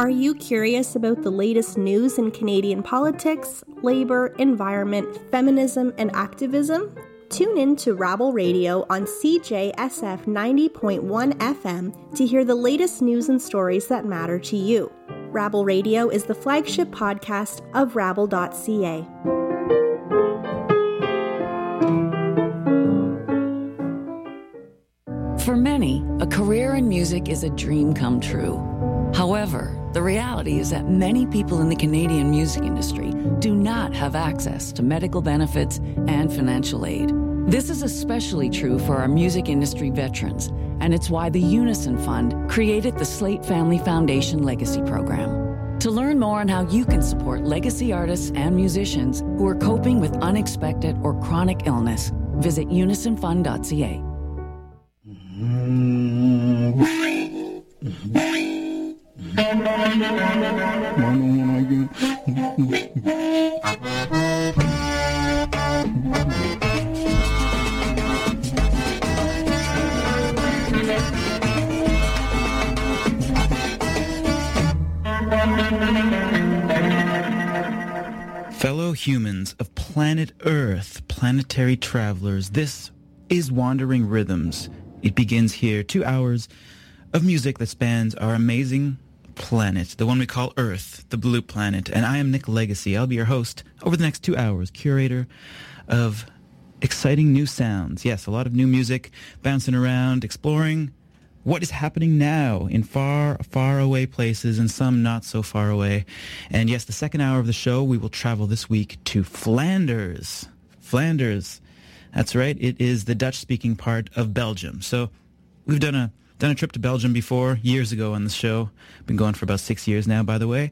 Are you curious about the latest news in Canadian politics, labor, environment, feminism, and activism? Tune in to Rabble Radio on CJSF 90.1 FM to hear the latest news and stories that matter to you. Rabble Radio is the flagship podcast of Rabble.ca. For many, a career in music is a dream come true. However, the reality is that many people in the Canadian music industry do not have access to medical benefits and financial aid. This is especially true for our music industry veterans, and it's why the Unison Fund created the Slate Family Foundation Legacy Program. To learn more on how you can support legacy artists and musicians who are coping with unexpected or chronic illness, visit unisonfund.ca. Fellow humans of planet Earth, planetary travelers, this is Wandering Rhythms. It begins here, 2 hours of music that spans our amazing planet, the one we call Earth, the blue planet. And I am Nick Legacy. I'll be your host over the next 2 hours, curator of exciting new sounds. Yes, a lot of new music bouncing around, exploring what is happening now in far, far away places and some not so far away. And yes, the second hour of the show, we will travel this week to Flanders. Flanders. That's right. It is the Dutch-speaking part of Belgium. So we've done a trip to Belgium before, years ago on the show. Been going for about 6 years now, by the way.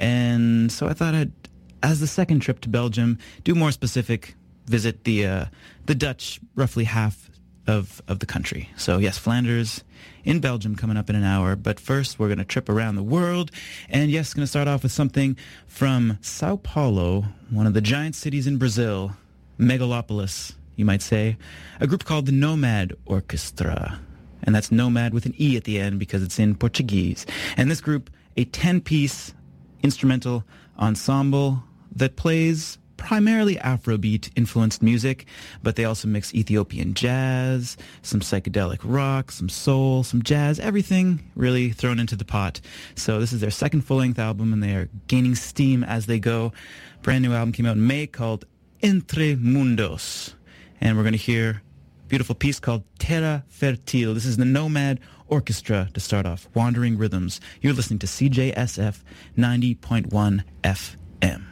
And so I thought I'd, as the second trip to Belgium, do more specific, visit the Dutch, roughly half of the country. So yes, Flanders in Belgium coming up in an hour. But first, we're going to trip around the world. And yes, going to start off with something from Sao Paulo, one of the giant cities in Brazil, megalopolis, you might say, a group called the Nomad Orchestra. And that's Nomad with an E at the end because it's in Portuguese. And this group, a 10-piece instrumental ensemble that plays primarily Afrobeat-influenced music, but they also mix Ethiopian jazz, some psychedelic rock, some soul, some jazz, everything really thrown into the pot. So this is their second full-length album, and they are gaining steam as they go. Brand new album came out in May called Entre Mundos. And we're going to hear a beautiful piece called Terra Fertil. This is the Nomad Orchestra to start off. Wandering Rhythms. You're listening to CJSF 90.1 FM.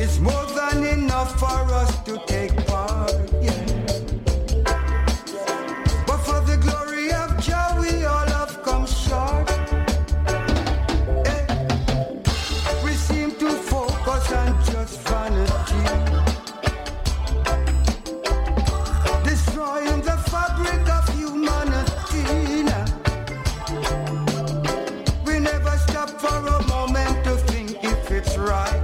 It's more than enough for us to take part, yeah. But for the glory of Jah, we all have come short. We seem to focus on just vanity, destroying the fabric of humanity. We never stop for a moment to think if it's right.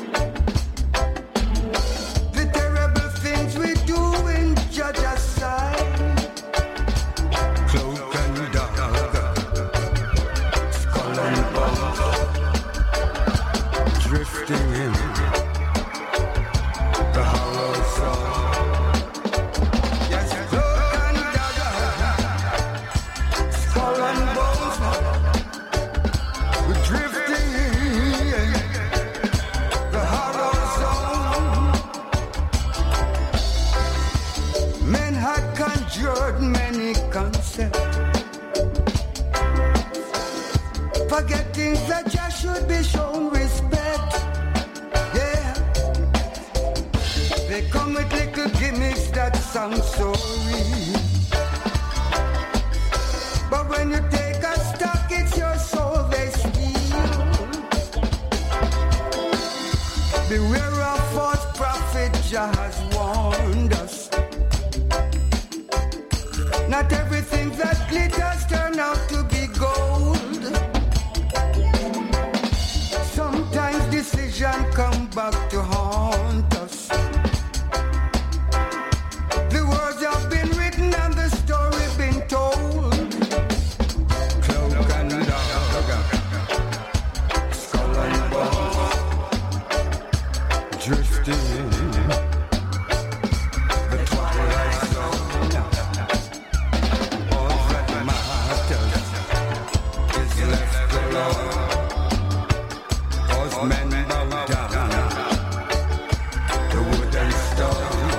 The terrible things we do in Judge's sight. Cloak and dagger, skull and bones, drifting in the hollow soul. Yes, cloak and dagger, skull and bones, we're drifting in the hollow zone. Men had conjured many concepts, forgetting that Jah should be shown respect. Yeah, they come with little gimmicks that sound so real, but when you take a stock, it's your soul they steal. Beware of false prophet, Jah has warned us. Not everything that glitters turn out to be gold. Sometimes decision come back to haunt us. The words have been written and the story been told. Cloak and dagger, skull and bones, drifting in the twilight zone. All that matters is left alone. 'Cause men bow down to wood and stone.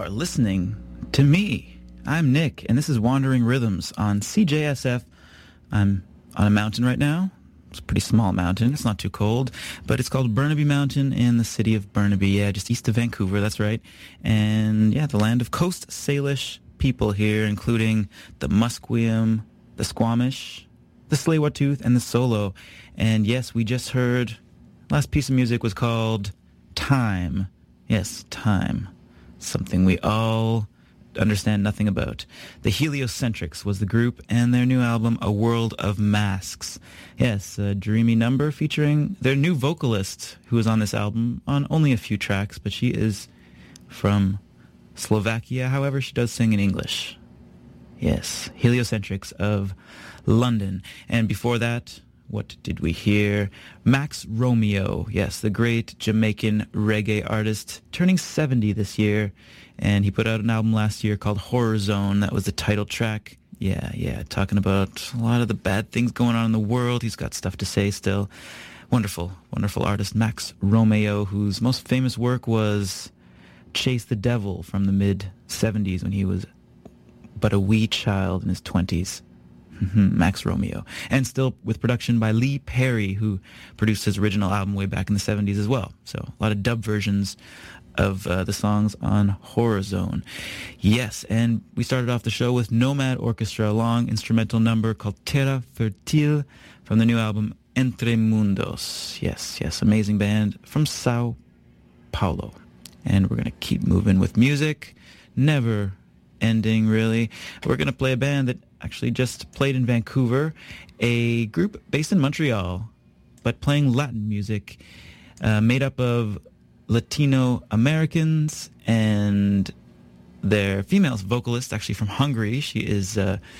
are listening to me. I'm Nick, and this is Wandering Rhythms on CJSF. I'm on a mountain right now. It's a pretty small mountain. It's not too cold, but it's called Burnaby Mountain in the city of Burnaby. Yeah, just east of Vancouver, that's right. And yeah, the land of Coast Salish people here, including the Musqueam, the Squamish, the Tsleil-Waututh, and the Solo. And yes, we just heard, last piece of music was called Time. Yes, Time. Something we all understand nothing about. The Heliocentrics was the group, and their new album, A World of Masks. Yes, a dreamy number featuring their new vocalist, who is on this album on only a few tracks, but she is from Slovakia. However, she does sing in English. Yes, Heliocentrics of London. And before that, what did we hear? Max Romeo, yes, the great Jamaican reggae artist, turning 70 this year. And he put out an album last year called Horror Zone. That was the title track. Yeah, talking about a lot of the bad things going on in the world. He's got stuff to say still. Wonderful, wonderful artist, Max Romeo, whose most famous work was Chase the Devil from the mid-70s when he was but a wee child in his 20s. Max Romeo. And still with production by Lee Perry, who produced his original album way back in the 70s as well. So a lot of dub versions of the songs on Horror Zone. Yes, and we started off the show with Nomad Orchestra, a long instrumental number called Terra Fertil from the new album Entre Mundos. Yes, amazing band from Sao Paulo. And we're going to keep moving with music. Never ending, really. We're going to play a band that actually just played in Vancouver, a group based in Montreal, but playing Latin music, made up of Latino Americans, and their female vocalist, actually from Hungary. She's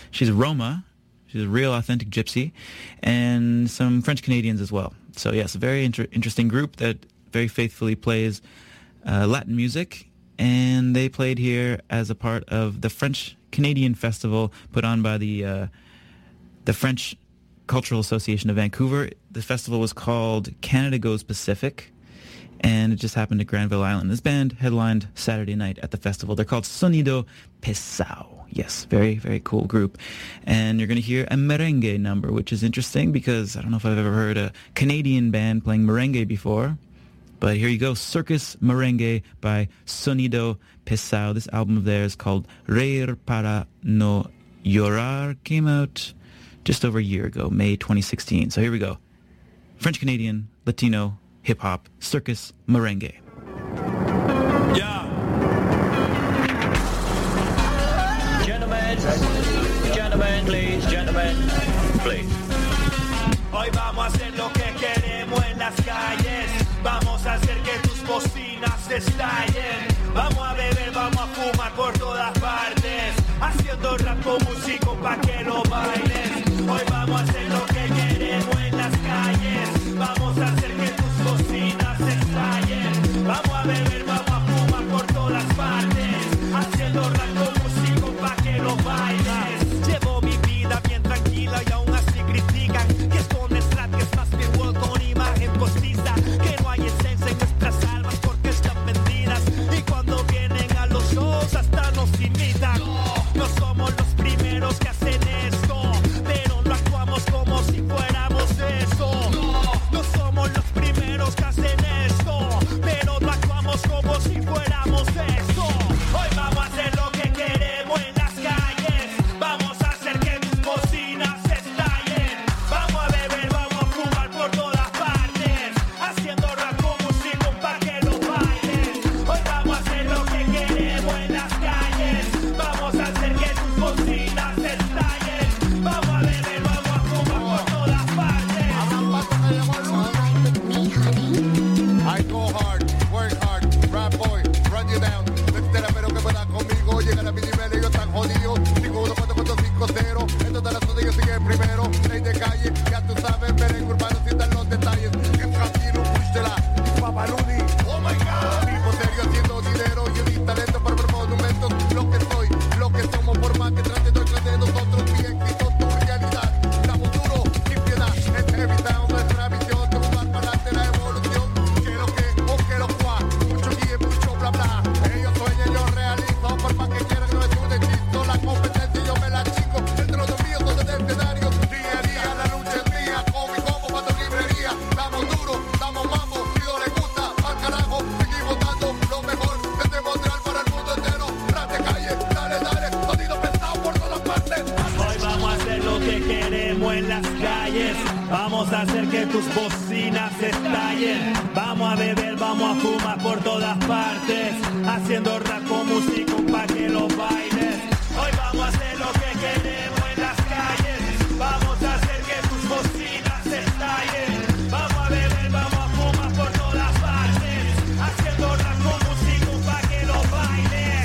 Roma. She's a real authentic gypsy, and some French Canadians as well. So yes, a very interesting group that very faithfully plays Latin music, and they played here as a part of the French Canadian Festival put on by the French Cultural Association of Vancouver. The festival was called Canada Goes Pacific, and it just happened at Granville Island. This band headlined Saturday night at the festival. They're called Sonido Pesao. Yes, very, very cool group. And you're going to hear a merengue number, which is interesting because I don't know if I've ever heard a Canadian band playing merengue before. But here you go, Circus Merengue by Sonido Pesao. This album of theirs called Reír para no llorar came out just over a year ago, May 2016. So here we go. French-Canadian, Latino, hip-hop, Circus Merengue. Yeah. Gentlemen, please, gentlemen, please. Hoy vamos a hacer lo que queremos en las calles. Vamos a hacer que tus bocinas estallen. Vamos a beber, vamos a fumar por todas partes. Haciendo rap con músicos pa' que lo bailes. Hoy vamos a hacer lo que queremos en las calles. Vamos a hacer que tus bocinas estallen. Vamos a beber, vamos a fumar por todas partes. Haciendo rap con músicos pa' que lo bailes. Llevo mi vida bien tranquila y aún así critican que esto no es rap, que es más bien world con imagen postiza. Que no hay esencia en nuestras almas porque están vendidas. vamos a fumar por todas partes, haciendo rap con música pa' que lo bailes. Hoy vamos a hacer lo que queremos en las calles, vamos a hacer que tus bocinas estallen. Vamos a beber, vamos a fumar por todas partes, haciendo rap con música pa' que lo bailes.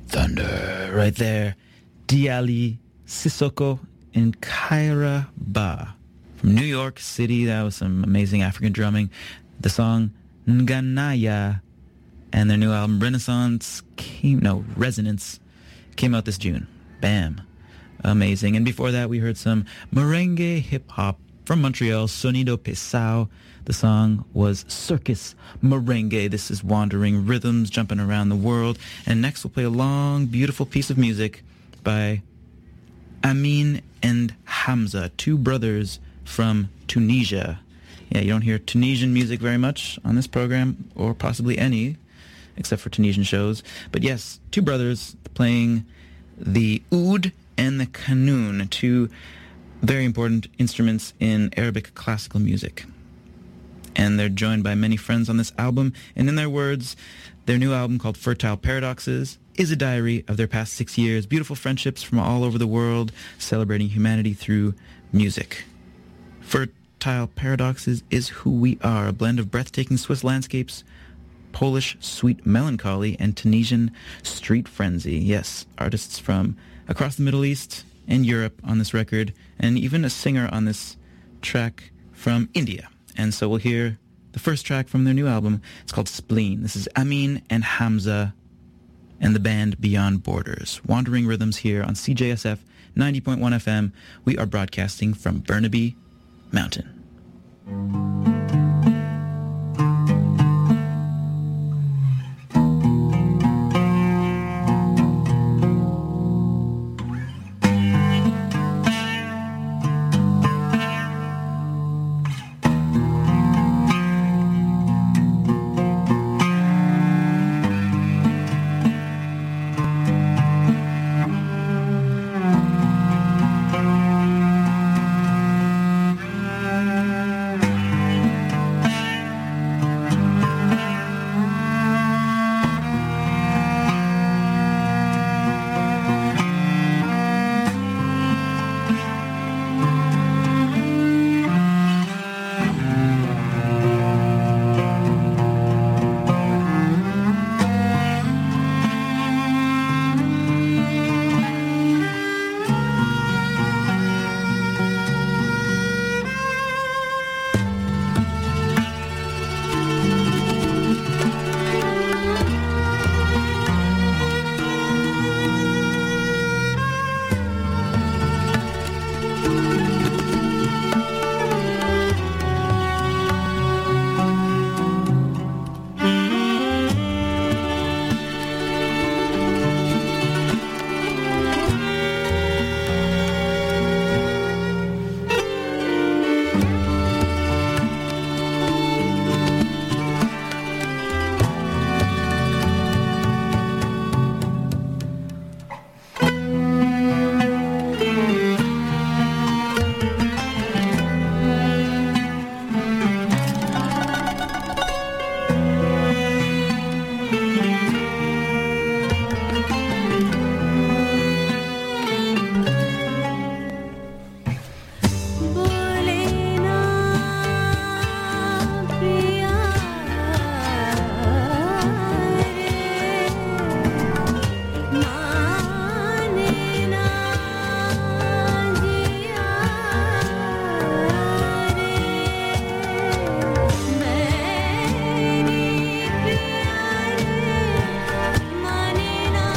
Thunder. Right there. Diali Sissoko and Kyra Ba. From New York City, that was some amazing African drumming. The song Nganaya, and their new album Resonance came out this June. Bam. Amazing. And before that, we heard some merengue hip-hop from Montreal, Sonido Pesao. The song was Circus Merengue. This is Wandering Rhythms, jumping around the world. And next we'll play a long, beautiful piece of music by Amin and Hamza, two brothers from Tunisia. Yeah, you don't hear Tunisian music very much on this program, or possibly any, except for Tunisian shows. But yes, two brothers playing the oud and the qanun, two very important instruments in Arabic classical music. And they're joined by many friends on this album. And in their words, their new album called Fertile Paradoxes is a diary of their past 6 years. Beautiful friendships from all over the world, celebrating humanity through music. Fertile Paradoxes is who we are, a blend of breathtaking Swiss landscapes, Polish sweet melancholy, and Tunisian street frenzy. Yes, artists from across the Middle East and Europe on this record, and even a singer on this track from India. And so we'll hear the first track from their new album. It's called Spleen. This is Amin and Hamza and the band Beyond Borders. Wandering Rhythms here on CJSF 90.1 FM. We are broadcasting from Burnaby Mountain.